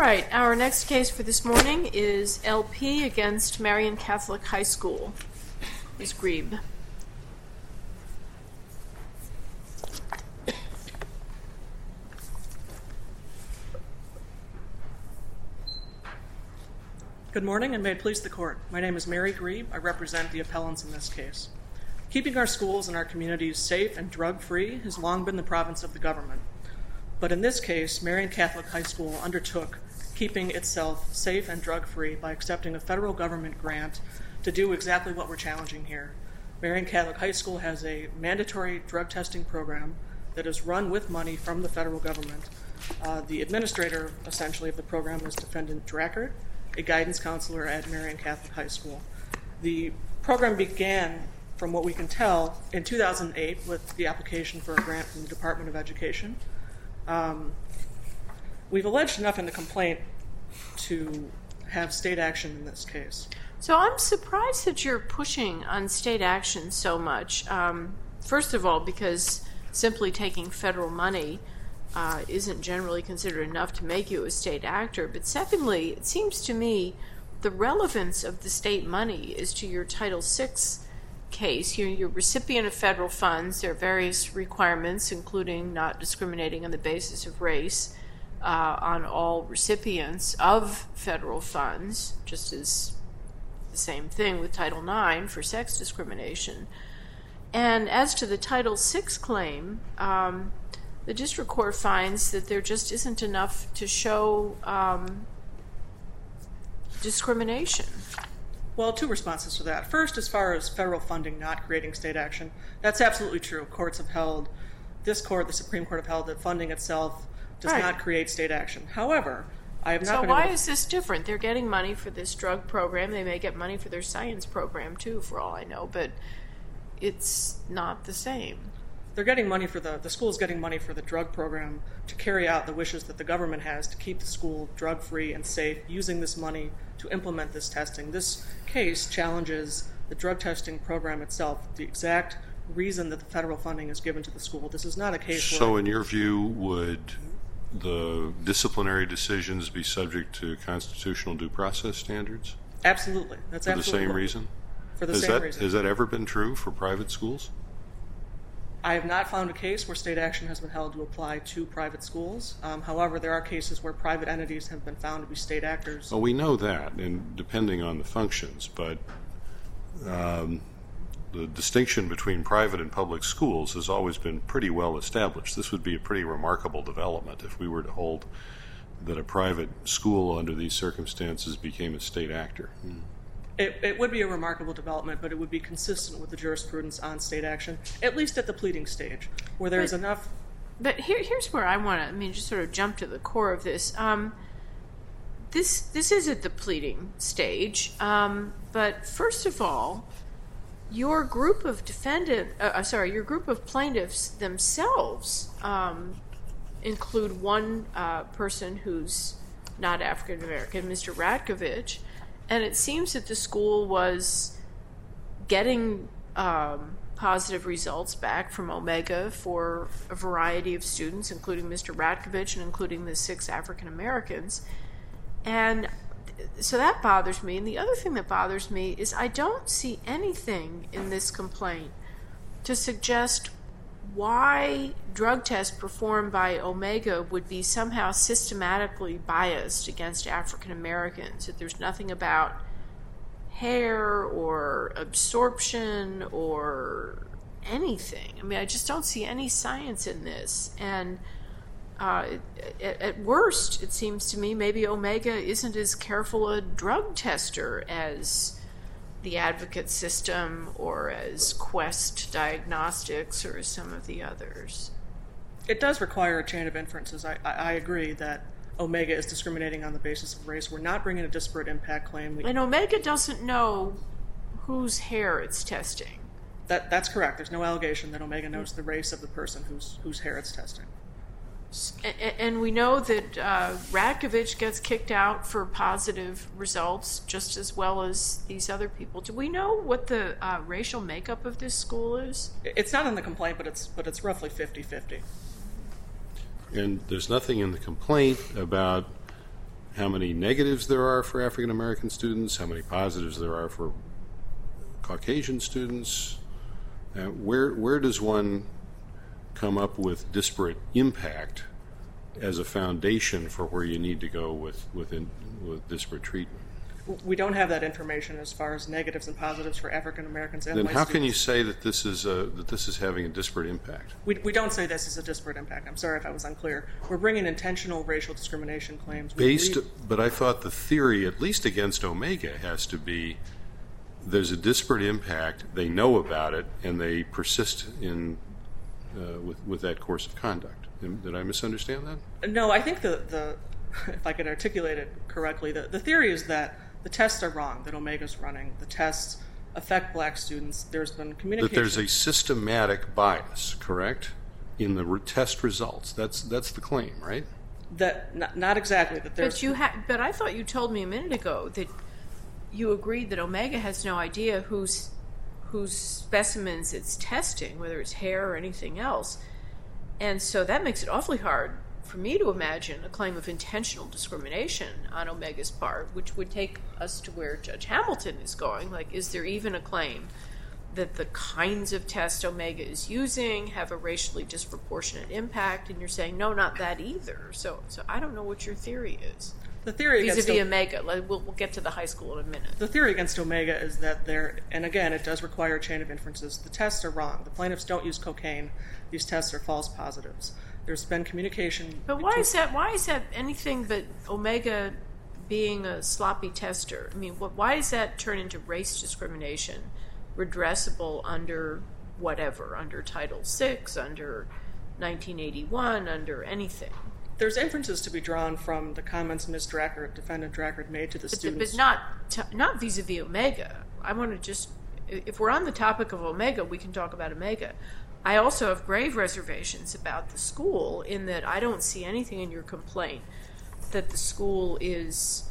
right, our next case for this morning is LP against Marian Catholic High School. Ms. Grebe. Good morning, and may it please the Court. My name is Mary Grebe. I represent the appellants in this case. Keeping our schools and our communities safe and drug-free has long been the province of the government. But in this case, Marian Catholic High School undertook keeping itself safe and drug-free by accepting a federal government grant to do exactly what we're challenging here. Marian Catholic High School has a mandatory drug testing program that is run with money from the federal government. The administrator, essentially, of the program is Defendant Drackert, a guidance counselor at Marian Catholic High School. The program began, from what we can tell, in 2008 with the application for a grant from the Department of Education. We've alleged enough in the complaint to have state action in this case. So I'm surprised that you're pushing on state action so much. First of all, because simply taking federal money isn't generally considered enough to make you a state actor. But secondly, it seems to me the relevance of the state money is to your Title VI case. You're a recipient of federal funds. There are various requirements, including not discriminating on the basis of race on all recipients of federal funds, just as the same thing with Title IX for sex discrimination. And as to the Title VI claim, the district court finds that there just isn't enough to show discrimination. Well, two responses to that. First, as far as federal funding not creating state action, that's absolutely true. Courts have held, this court, the Supreme Court, have held that funding itself does not create state action. However, I have not been able to... So why is this different? They're getting money for this drug program. They may get money for their science program, too, for all I know, but it's not the same. They're getting money for the school's getting money for the drug program to carry out the wishes that the government has to keep the school drug-free and safe, using this money to implement this testing. This case challenges the drug testing program itself, the exact reason that the federal funding is given to the school. This is not a case where... So in your view, would the disciplinary decisions be subject to constitutional due process standards? Absolutely. That's absolutely for the same reason? For the same reason. Has that ever been true for private schools? I have not found a case where state action has been held to apply to private schools. However, there are cases where private entities have been found to be state actors. Well, we know that, and depending on the functions, but the distinction between private and public schools has always been pretty well established. This would be a pretty remarkable development if we were to hold that a private school under these circumstances became a state actor. It would be a remarkable development, but it would be consistent with the jurisprudence on state action, at least at the pleading stage, where there's enough... But here's where I want to, just sort of jump to the core of this. This is at the pleading stage, but first of all, your group of plaintiffs themselves include one person who's not African American, Mr. Ratkovich. And it seems that the school was getting positive results back from Omega for a variety of students, including Mr. Ratkovich and including the 6 African Americans. And so that bothers me. And the other thing that bothers me is I don't see anything in this complaint to suggest why drug tests performed by Omega would be somehow systematically biased against African Americans, that there's nothing about hair or absorption or anything. I just don't see any science in this. And at worst, it seems to me, maybe Omega isn't as careful a drug tester as the Advocate System or as Quest Diagnostics or some of the others. It does require a chain of inferences. I agree that Omega is discriminating on the basis of race. We're not bringing a disparate impact claim. And Omega doesn't know whose hair it's testing. That's correct. There's no allegation that Omega knows the race of the person whose hair it's testing. And we know that Ratkovich gets kicked out for positive results just as well as these other people. Do we know what the racial makeup of this school is? It's not in the complaint, but it's roughly 50-50. And there's nothing in the complaint about how many negatives there are for African American students, how many positives there are for Caucasian students. Where does one come up with disparate impact as a foundation for where you need to go with disparate treatment? We don't have that information as far as negatives and positives for African Americans and white students. Then how can you say that this is having a disparate impact? We don't say this is a disparate impact. I'm sorry if I was unclear. We're bringing intentional racial discrimination claims. But I thought the theory, at least against Omega, has to be there's a disparate impact, they know about it, and they persist in with that course of conduct. Did I misunderstand that? No, I think if I could articulate it correctly, the theory is that the tests are wrong, that Omega's running. The tests affect black students. There's been communication. That there's a systematic bias, correct, in the test results. That's the claim, right? That not exactly. That there's. But I thought you told me a minute ago that you agreed that Omega has no idea whose specimens it's testing, whether it's hair or anything else, and so that makes it awfully hard for me to imagine a claim of intentional discrimination on Omega's part, which would take us to where Judge Hamilton is going. Like, is there even a claim that the kinds of tests Omega is using have a racially disproportionate impact? And you're saying, no, not that either. So I don't know what your theory is. The theory vis-a-vis Omega. We'll get to the high school in a minute. The theory against Omega is that and again, it does require a chain of inferences. The tests are wrong. The plaintiffs don't use cocaine. These tests are false positives. There's been communication. But why is that anything but Omega being a sloppy tester? I mean, why does that turn into race discrimination, redressable under whatever, under Title VI, under 1981, under anything? There's inferences to be drawn from the comments Ms. Drackert, Defendant Drackert, made to the students. But not vis-a-vis Omega. I want to just, if we're on the topic of Omega, we can talk about Omega. I also have grave reservations about the school in that I don't see anything in your complaint that the school is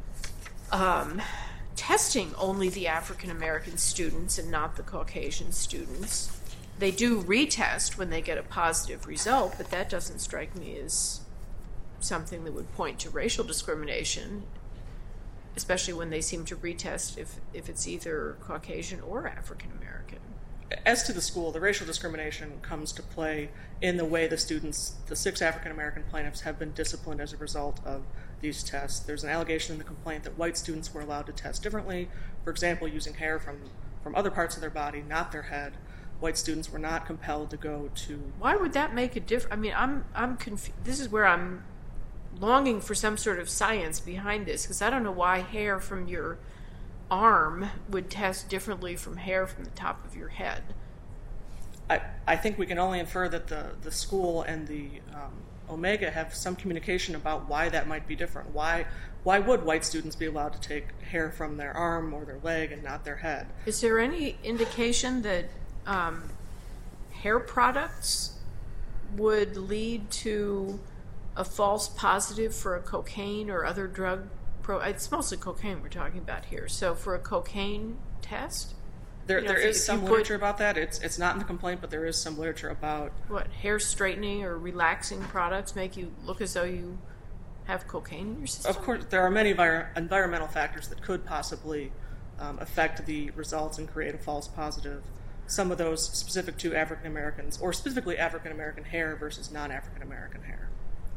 testing only the African American students and not the Caucasian students. They do retest when they get a positive result, but that doesn't strike me as something that would point to racial discrimination, especially when they seem to retest if it's either Caucasian or African American. As to the school, the racial discrimination comes to play in the way the 6 African American plaintiffs have been disciplined as a result of these tests. There's an allegation in the complaint that white students were allowed to test differently, for example, using hair from other parts of their body, not their head. White students were not compelled to go to... Why would that make a difference? I mean, I'm confused. This is where I'm longing for some sort of science behind this, because I don't know why hair from your arm would test differently from hair from the top of your head. I think we can only infer that the school and the Omega have some communication about why that might be different. Why would white students be allowed to take hair from their arm or their leg and not their head? Is there any indication that hair products would lead to a false positive for a cocaine or other drug? It's mostly cocaine we're talking about here. So for a cocaine test? There is some literature about that. It's not in the complaint, but there is some literature about... What, hair straightening or relaxing products make you look as though you have cocaine in your system? Of course, there are many environmental factors that could possibly affect the results and create a false positive. Some of those specific to African Americans, or specifically African American hair versus non-African American hair.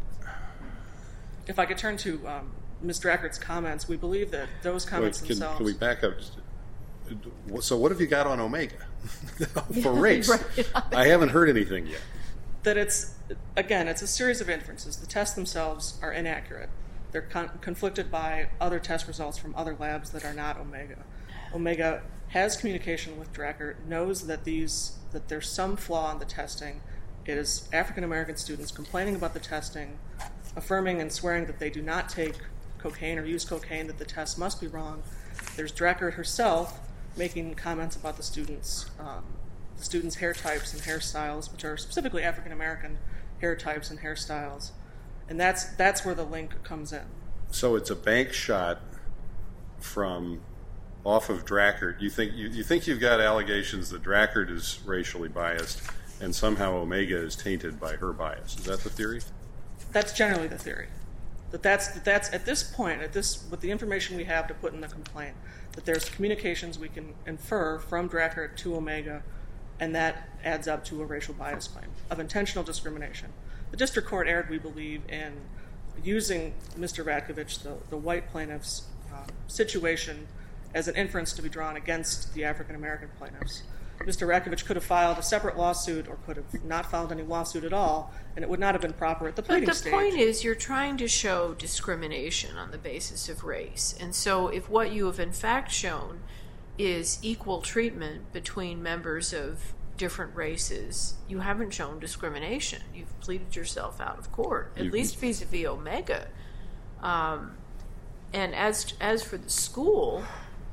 If I could turn to Ms. Drackert's comments, we believe that those comments themselves... Can we back up? So what have you got on Omega for race? Right. I haven't heard anything yet. That it's a series of inferences. The tests themselves are inaccurate. They're conflicted by other test results from other labs that are not Omega. Omega has communication with Drackert, knows that there's some flaw in the testing. It is African American students complaining about the testing, affirming and swearing that they do not take cocaine or use cocaine, that the test must be wrong. There's Drackert herself making comments about the students' hair types and hairstyles, which are specifically African American hair types and hairstyles, and that's where the link comes in. So it's a bank shot from off of Drackert. You think you've got allegations that Drackert is racially biased, and somehow Omega is tainted by her bias. Is that the theory? That's generally the theory. That's at this point, with the information we have to put in the complaint, that there's communications we can infer from Drackert to Omega, and that adds up to a racial bias claim of intentional discrimination. The district court erred, we believe, in using Mr. Ratkovich, the white plaintiff's situation, as an inference to be drawn against the African-American plaintiffs. Mr. Ratkovich could have filed a separate lawsuit or could have not filed any lawsuit at all, and it would not have been proper at the pleading stage. But the point is, you're trying to show discrimination on the basis of race. And so if what you have in fact shown is equal treatment between members of different races, you haven't shown discrimination. You've pleaded yourself out of court, at least vis-a-vis Omega. And as for the school,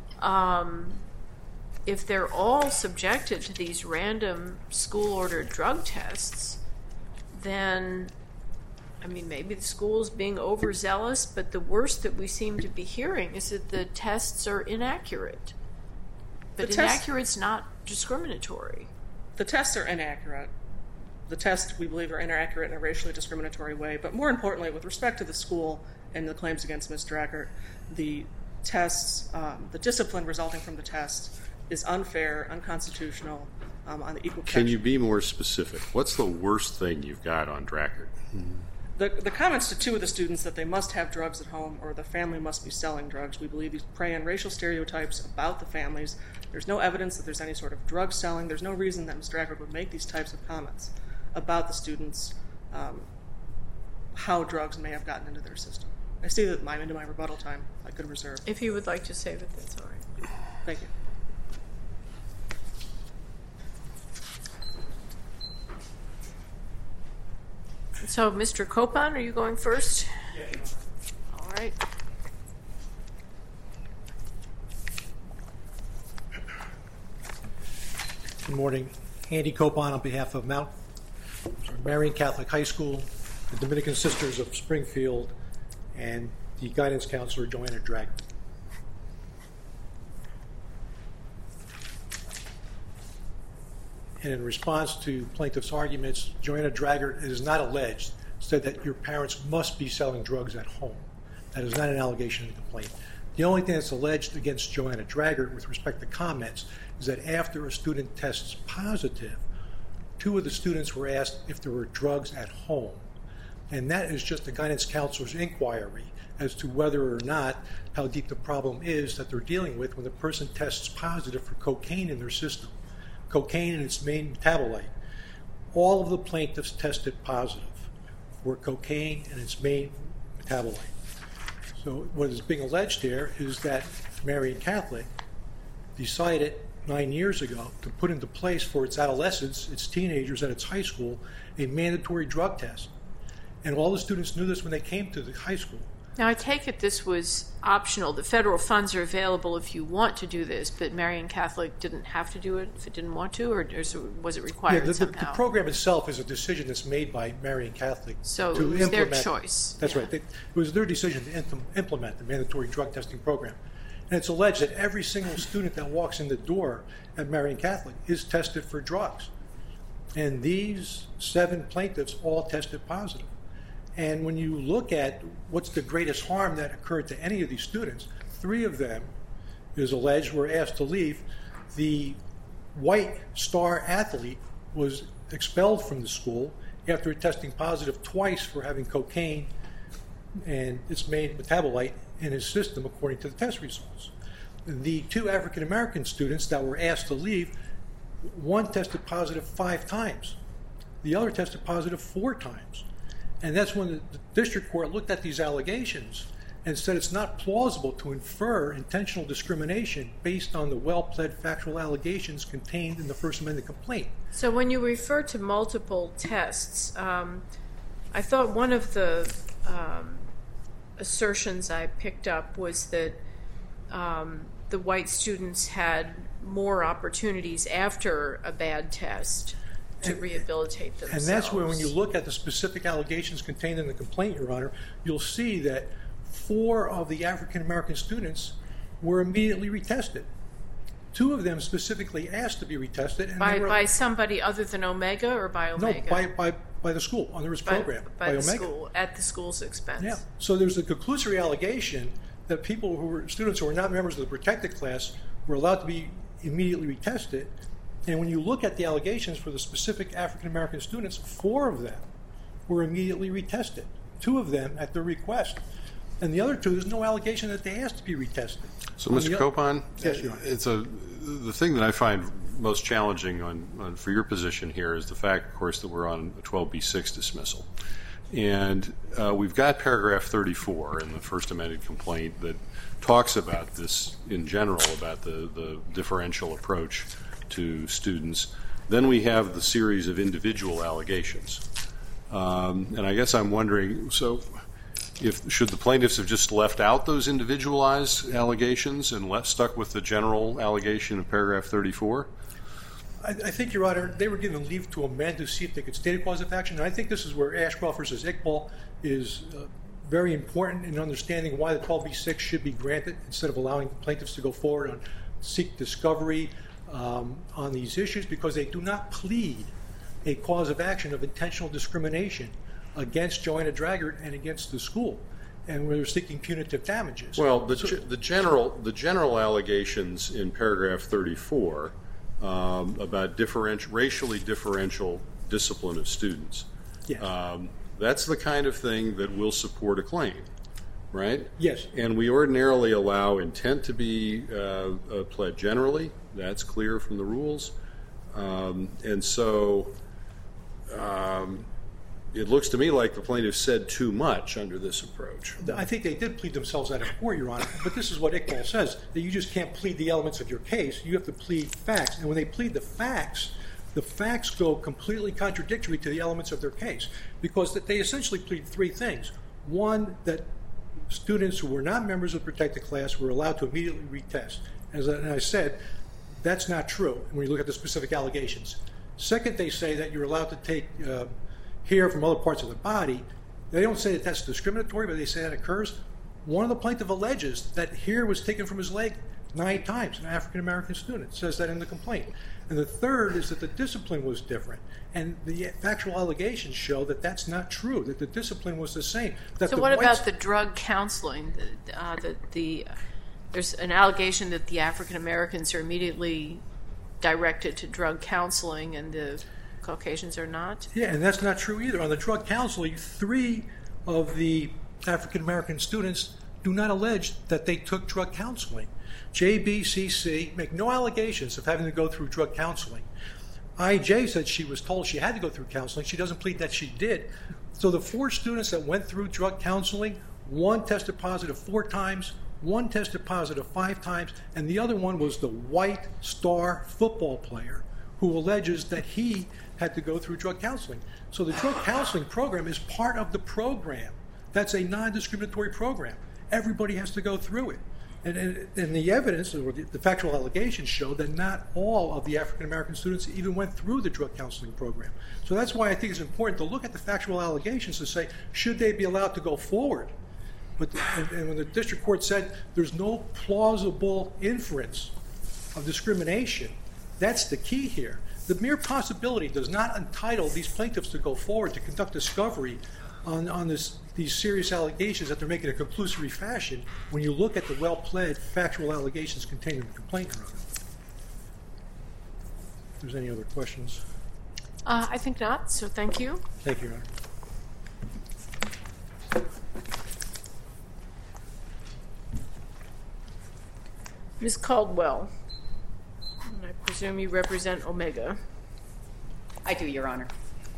if they're all subjected to these random school-ordered drug tests, then, I mean, maybe the school's being overzealous, but the worst that we seem to be hearing is that the tests are inaccurate. But inaccurate's not discriminatory. The tests are inaccurate. The tests, we believe, are inaccurate in a racially discriminatory way. But more importantly, with respect to the school and the claims against Ms. Drackert, the tests, the discipline resulting from the tests is unfair, unconstitutional, on the equal protection. Can you be more specific? What's the worst thing you've got on Drackert? The comments to two of the students that they must have drugs at home or the family must be selling drugs, we believe these prey on racial stereotypes about the families. There's no evidence that there's any sort of drug selling. There's no reason that Ms. Drackert would make these types of comments about the students, how drugs may have gotten into their system. I see that I'm into my rebuttal time. I could reserve. If you would like to save it, that's all right. Thank you. So, Mr. Copon, are you going first? Yeah. All right. Good morning. Andy Copon on behalf of Marian Catholic High School, the Dominican Sisters of Springfield, and the guidance counselor, Joanna Drackert. And in response to plaintiff's arguments, Joanna Drackert, it is not alleged, said that your parents must be selling drugs at home. That is not an allegation in the complaint. The only thing that's alleged against Joanna Drackert with respect to comments is that after a student tests positive, two of the students were asked if there were drugs at home. And that is just the guidance counselor's inquiry as to whether or not how deep the problem is that they're dealing with when the person tests positive for cocaine in their system. Cocaine and its main metabolite. All of the plaintiffs tested positive for cocaine and its main metabolite. So what is being alleged here is that Marian Catholic decided 9 years ago to put into place for its adolescents, its teenagers at its high school, a mandatory drug test. And all the students knew this when they came to the high school. Now, I take it this was optional. The federal funds are available if you want to do this, but Marian Catholic didn't have to do it if it didn't want to, or was it required somehow? The program itself is a decision that's made by Marian Catholic so to it was implement. their choice. That's right. It was their decision to implement the mandatory drug testing program. And it's alleged that every single student that walks in the door at Marian Catholic is tested for drugs. And these 7 plaintiffs all tested positive. And when you look at what's the greatest harm that occurred to any of these students, 3 of them, it is alleged, were asked to leave. The white star athlete was expelled from the school after testing positive twice for having cocaine and its main metabolite in his system according to the test results. The 2 African American students that were asked to leave, one tested positive 5 times. The other tested positive 4 times. And that's when the district court looked at these allegations and said it's not plausible to infer intentional discrimination based on the well-pled factual allegations contained in the First Amendment complaint. So when you refer to multiple tests, I thought one of the assertions I picked up was that the white students had more opportunities after a bad test to rehabilitate themselves. And that's where, when you look at the specific allegations contained in the complaint, Your Honor, you'll see that 4 of the African American students were immediately retested. 2 of them specifically asked to be retested. And by somebody other than Omega or by Omega? No, by the school, under its program. By the Omega. school, at the school's expense. Yeah. So there's a conclusory allegation that students who were not members of the protected class were allowed to be immediately retested. And when you look at the allegations for the specific African-American students, 4 of them were immediately retested, 2 of them at their request. And the other 2, there's no allegation that they asked to be retested. So, Mr. Copon, yes, Your Honor. The thing that I find most challenging for your position here is the fact, of course, that we're on a 12b6 dismissal. And we've got paragraph 34 in the First Amended Complaint that talks about this in general, about the differential approach to students. Then we have the series of individual allegations. And I guess I'm wondering, so should the plaintiffs have just left out those individualized allegations and stuck with the general allegation of paragraph 34? I think, Your Honor, they were given leave to amend to see if they could state a cause of action. And I think this is where Ashcroft versus Iqbal is very important in understanding why the 12b6 should be granted instead of allowing plaintiffs to go forward and seek discovery on these issues, because they do not plead a cause of action of intentional discrimination against Joanna Draggart and against the school, and where they're seeking punitive damages. Well, the general allegations in paragraph 34 about racially differential discipline of students. Yes. That's the kind of thing that will support a claim, right? Yes. And we ordinarily allow intent to be pled generally. That's clear from the rules. And so it looks to me like the plaintiff said too much under this approach. I think they did plead themselves out of court, Your Honor, but this is what Iqbal says, that you just can't plead the elements of your case. You have to plead facts. And when they plead the facts go completely contradictory to the elements of their case, because they essentially plead 3 things. One, that students who were not members of the protected class were allowed to immediately retest. As I said, that's not true when you look at the specific allegations. Second, they say that you're allowed to take hair from other parts of the body. They don't say that that's discriminatory, but they say that occurs. One of the plaintiff alleges that hair was taken from his leg 9 times, an African-American student says that in the complaint. And the third is that the discipline was different. And the factual allegations show that that's not true, that the discipline was the same. So what about the drug counseling? There's an allegation that the African-Americans are immediately directed to drug counseling and the Caucasians are not? Yeah, and that's not true either. On the drug counseling, 3 of the African-American students do not allege that they took drug counseling. JBCC make no allegations of having to go through drug counseling. IJ said she was told she had to go through counseling. She doesn't plead that she did. So the 4 students that went through drug counseling, 1 tested positive 4 times, 1 tested positive 5 times, and the other one was the white star football player who alleges that he had to go through drug counseling. So the drug counseling program is part of the program. That's a non-discriminatory program. Everybody has to go through it. And the evidence, or the factual allegations, show that not all of the African-American students even went through the drug counseling program. So that's why I think it's important to look at the factual allegations to say, should they be allowed to go forward? And when the district court said there's no plausible inference of discrimination, that's the key here. The mere possibility does not entitle these plaintiffs to go forward to conduct discovery on these serious allegations that they're making in a conclusory fashion when you look at the well-pled factual allegations contained in the complaint. If there's any other questions. I think not, so thank you. Thank you, Your Honor. Ms. Caldwell, I presume you represent Omega. I do, Your Honor.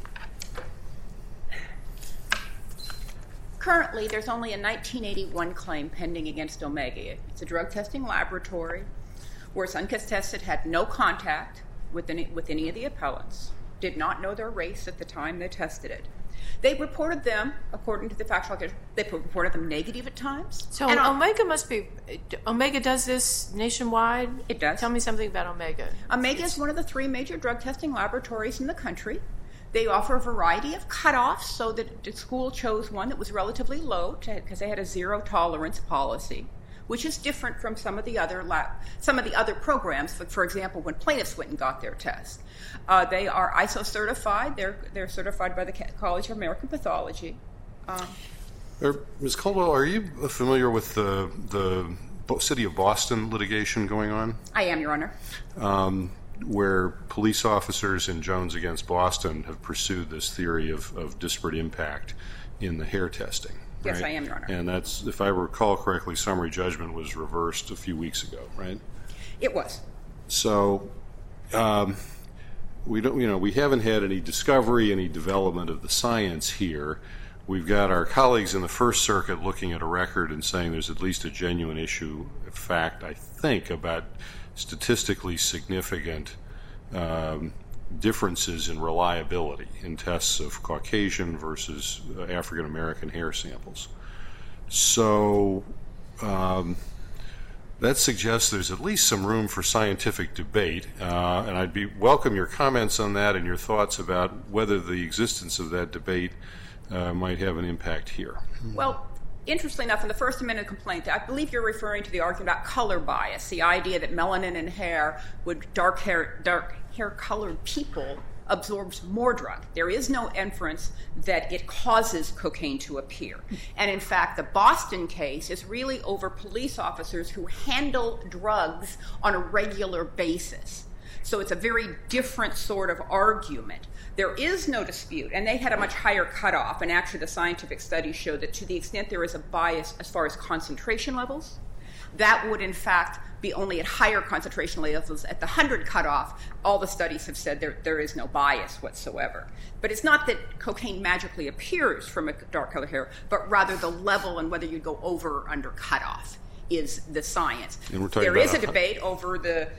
Currently, there's only a 1981 claim pending against Omega. It's a drug testing laboratory where Sunkist tested had no contact with any of the appellants, did not know their race at the time they tested it. They reported them, according to the factual allegations, they reported them negative at times. So Omega does this nationwide? It does. Tell me something about Omega. Omega is one of the 3 major drug testing laboratories in the country. They offer a variety of cutoffs, so that the school chose one that was relatively low because they had a 0 tolerance policy, which is different from some of the other programs. For example, when plaintiffs went and got their test, they are ISO certified. They're certified by the College of American Pathology. Ms. Caldwell, are you familiar with the City of Boston litigation going on? I am, Your Honor. Where police officers in Jones against Boston have pursued this theory of disparate impact in the hair testing. Yes, right? I am, Your Honor. And that's, if I recall correctly, summary judgment was reversed a few weeks ago, right? It was. So we haven't had any discovery, any development of the science here. We've got our colleagues in the First Circuit looking at a record and saying there's at least a genuine issue of fact, I think, about statistically significant differences in reliability in tests of Caucasian versus African American hair samples. So that suggests there's at least some room for scientific debate, and I'd welcome your comments on that and your thoughts about whether the existence of that debate might have an impact here. Well, interestingly enough, in the First Amendment complaint, I believe you're referring to the argument about color bias, the idea that melanin in hair would dark hair colored people absorbs more drug. There is no inference that it causes cocaine to appear. And in fact, the Boston case is really over police officers who handle drugs on a regular basis. So it's a very different sort of argument. There is no dispute, and they had a much higher cutoff, and actually the scientific studies show that to the extent there is a bias as far as concentration levels, that would in fact be only at higher concentration levels. At the 100 cutoff, all the studies have said there is no bias whatsoever. But it's not that cocaine magically appears from a dark colored hair, but rather the level and whether you go over or under cutoff is the science. There is a debate over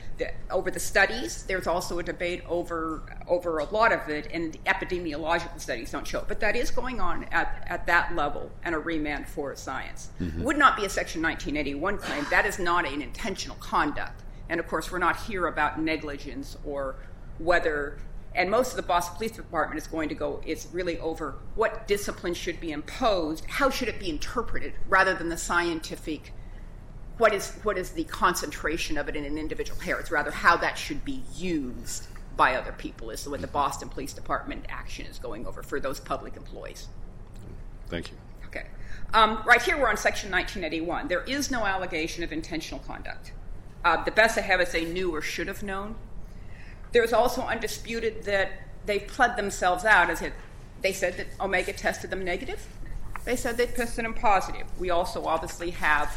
the studies. There's also a debate over a lot of it, and the epidemiological studies don't show it. But that is going on at that level, and a remand for science. Mm-hmm. Would not be a Section 1981 claim. That is not an intentional conduct. And of course, we're not here about negligence or whether. And most of the Boston Police Department is really over what discipline should be imposed, how should it be interpreted, rather than the scientific. What is the concentration of it in an individual hair? It's rather how that should be used by other people is what the Boston Police Department action is going over for those public employees. Thank you. Okay. Right here we're on Section 1981. There is no allegation of intentional conduct. The best I have is they knew or should have known. There's also undisputed that they've pled themselves out as they said that Omega tested them negative. They said they tested them positive. We also obviously have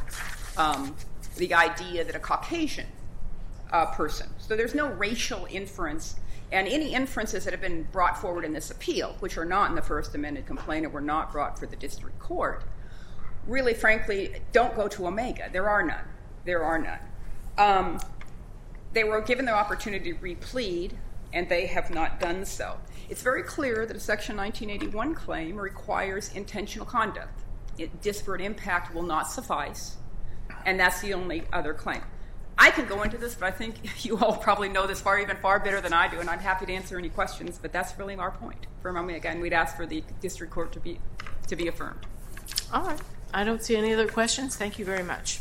the idea that a Caucasian person. So there's no racial inference, and any inferences that have been brought forward in this appeal, which are not in the First Amendment complaint and were not brought for the district court, really, frankly, don't go to Omega. There are none. There are none. They were given the opportunity to replead, and they have not done so. It's very clear that a Section 1981 claim requires intentional conduct. Disparate impact will not suffice. And that's the only other claim. I could go into this, but I think you all probably know this even far better than I do, and I'm happy to answer any questions, but that's really our point. For Omega, and we'd ask for the district court to be affirmed. All right. I don't see any other questions. Thank you very much.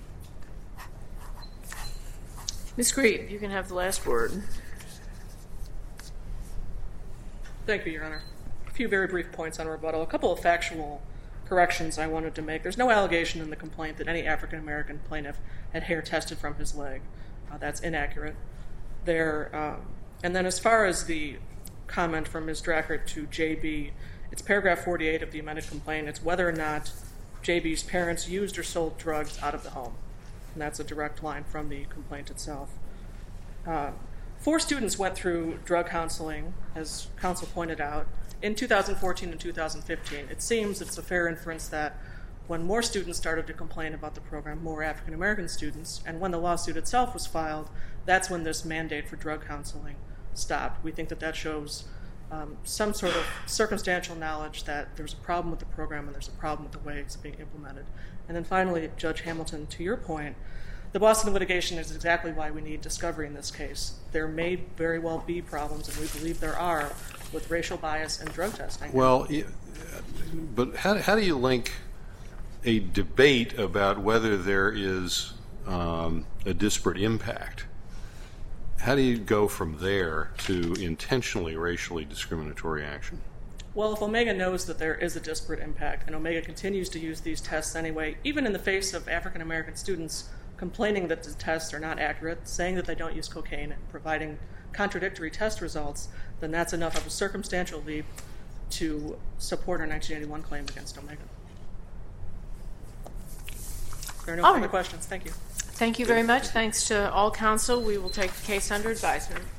Ms. Grieve, you can have the last word. Thank you, Your Honor. A few very brief points on rebuttal. A couple of factual corrections I wanted to make. There's no allegation in the complaint that any African-American plaintiff had hair tested from his leg. That's inaccurate. And then as far as the comment from Ms. Drackert to J.B., it's paragraph 48 of the amended complaint. It's whether or not J.B.'s parents used or sold drugs out of the home. And that's a direct line from the complaint itself. 4 students went through drug counseling, as counsel pointed out, in 2014 and 2015. It seems it's a fair inference that when more students started to complain about the program, more African-American students, and when the lawsuit itself was filed, that's when this mandate for drug counseling stopped. We think that shows some sort of circumstantial knowledge that there's a problem with the program and there's a problem with the way it's being implemented. And then finally, Judge Hamilton, to your point, the Boston litigation is exactly why we need discovery in this case. There may very well be problems, and we believe there are, with racial bias and drug testing. Well, but how do you link a debate about whether there is a disparate impact, how do you go from there to intentionally racially discriminatory action? Well, if Omega knows that there is a disparate impact, and Omega continues to use these tests anyway, even in the face of African American students complaining that the tests are not accurate, saying that they don't use cocaine, and providing contradictory test results, then that's enough of a circumstantial leap to support our 1981 claim against Omega. There are no further questions. Thank you. Thank you very much. Thanks to all counsel. We will take the case under advisement.